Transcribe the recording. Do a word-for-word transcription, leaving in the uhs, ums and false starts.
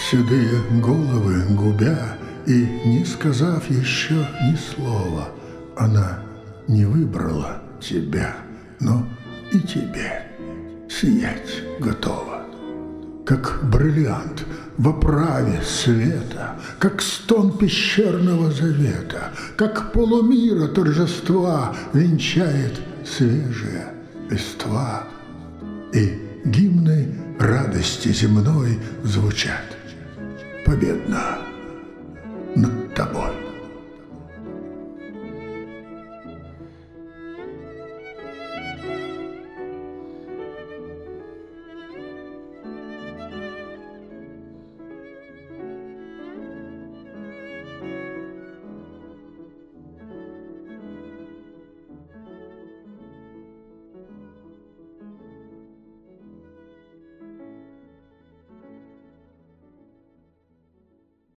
седые головы губя, и, не сказав еще ни слова, она не выбрала тебя, но и тебе сиять готова. Как бриллиант в оправе света, как стон пещерного завета, как полумира торжества венчает свежая листва, и гимны радости земной звучат победно над тобой.